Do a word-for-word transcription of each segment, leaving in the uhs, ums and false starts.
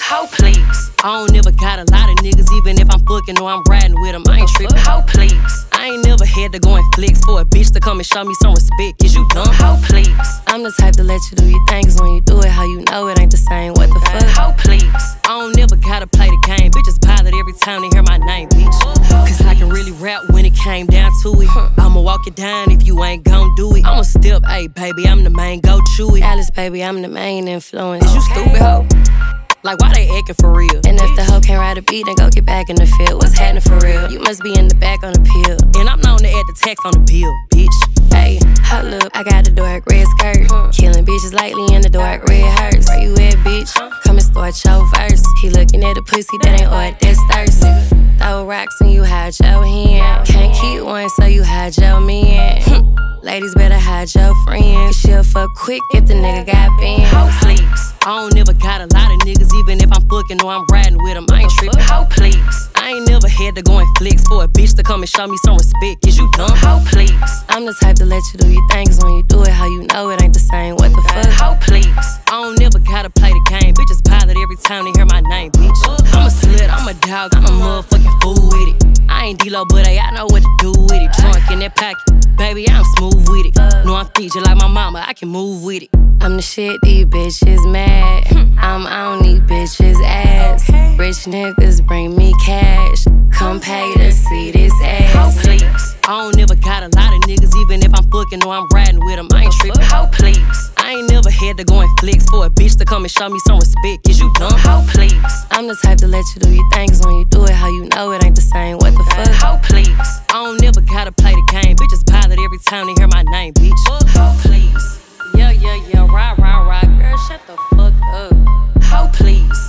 Ho, please. I don't never got a lot of niggas, even if I'm fucking or I'm riding with them. I ain't trippin'. Ho, please. I ain't never had to go and flex for a bitch to come and show me some respect. Is you dumb? Ho, please. I'm the type to let you do your things when you do it how you know it ain't the same. What the fuck? Ho, please. I don't never gotta play the game. Bitches pilot every time they hear my name, bitch. Cause I can really rap when it came down to it. I'ma walk it down if you ain't gon' do it. I'ma step, ayy, baby, I'm the main, go chew it. Alice, baby, I'm the main influence. Is you stupid, ho? Like, why they acting for real? And if the hoe can't ride a beat, then go get back in the field. What's happening for real? You must be in the back on the pill. And I'm known to add the text on the bill, bitch. Hey, hold up, I got the dark red skirt. Killing bitches lightly in the dark red hearse. Where you at, bitch? Come and start your verse. He looking at the pussy that ain't all that's thirst. Throw rocks when you hide your hand. Can't keep one, so you hide your man. Ladies better hide your friends. She'll fuck quick if the nigga got banned. Ho, please. I don't never got a lot of niggas, even if I'm fucking or I'm riding with them. I ain't trippin'. Ho, please. I ain't never had to go and flex for a bitch to come and show me some respect. Is you dumb? Ho, please. I'm the type to let you do your things when you do it how you know it ain't the same. What the fuck? Ho, please. I don't never gotta play the game. Bitches pilot every time they hear my name, bitch. I'm a slut, I'm a dog, I'm a motherfucking fool with it. I ain't D-Lo, but I, I know what to do with it. Trunk in that pocket, baby, I'm smooth with it. No, I'm featured like my mama, I can move with it. I'm the shit, these bitches mad. I'm on these bitches' ass. Rich niggas bring me cash. Come pay to see this ass. Ho, please. I don't never got a lot of niggas, even if I'm fucking or I'm riding with them. I ain't trippin'. Ho, please. I ain't never had to go and flex for a bitch to come and show me some respect. Is you dumb? Ho, please. I'm the type to let you do your things when you do it how you know it ain't the same. What the fuck? Ho, please. I don't never gotta play the game. Bitches pilot every time they hear my name, bitch. Ho, please. Yeah, yeah, yeah, rah, rah, rah. Girl, shut the fuck up. Ho, please.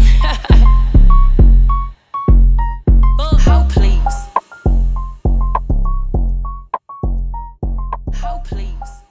Ho, please. Ho, please.